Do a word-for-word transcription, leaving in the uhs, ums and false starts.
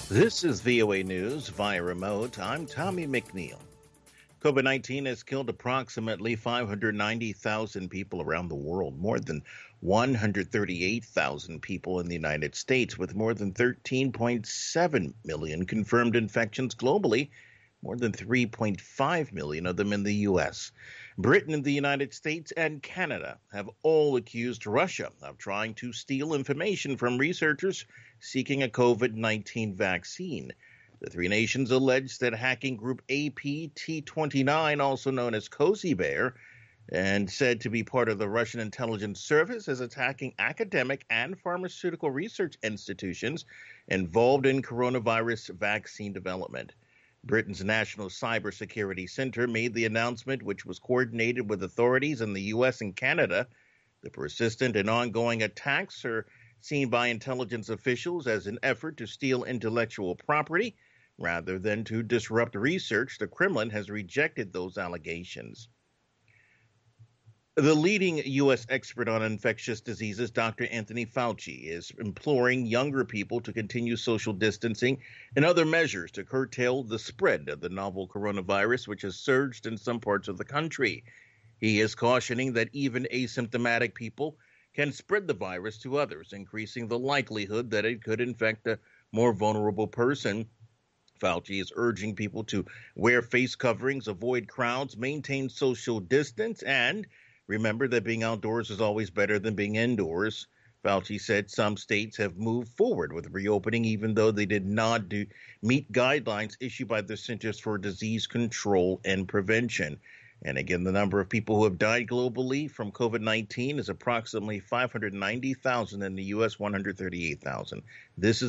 This is V O A News via remote. I'm Tommy McNeil. COVID nineteen has killed approximately five hundred ninety thousand people around the world, more than one hundred thirty-eight thousand people in the United States, with more than thirteen point seven million confirmed infections globally, more than three point five million of them in the U S. Britain, the United States, and Canada have all accused Russia of trying to steal information from researchers seeking a COVID nineteen vaccine. The three nations allege that hacking group A P T twenty-nine, also known as Cozy Bear, and said to be part of the Russian intelligence service, is attacking academic and pharmaceutical research institutions involved in coronavirus vaccine development. Britain's National Cybersecurity Center made the announcement, which was coordinated with authorities in the U S and Canada. The persistent and ongoing attacks are seen by intelligence officials as an effort to steal intellectual property rather than to disrupt research. The Kremlin has rejected those allegations. The leading U S expert on infectious diseases, Doctor Anthony Fauci, is imploring younger people to continue social distancing and other measures to curtail the spread of the novel coronavirus, which has surged in some parts of the country. He is cautioning that even asymptomatic people can spread the virus to others, increasing the likelihood that it could infect a more vulnerable person. Fauci is urging people to wear face coverings, avoid crowds, maintain social distance, and remember that being outdoors is always better than being indoors. Fauci said some states have moved forward with reopening, even though they did not do, meet guidelines issued by the Centers for Disease Control and Prevention. And again, the number of people who have died globally from COVID nineteen is approximately five hundred ninety thousand in the U S, one hundred thirty-eight thousand. This is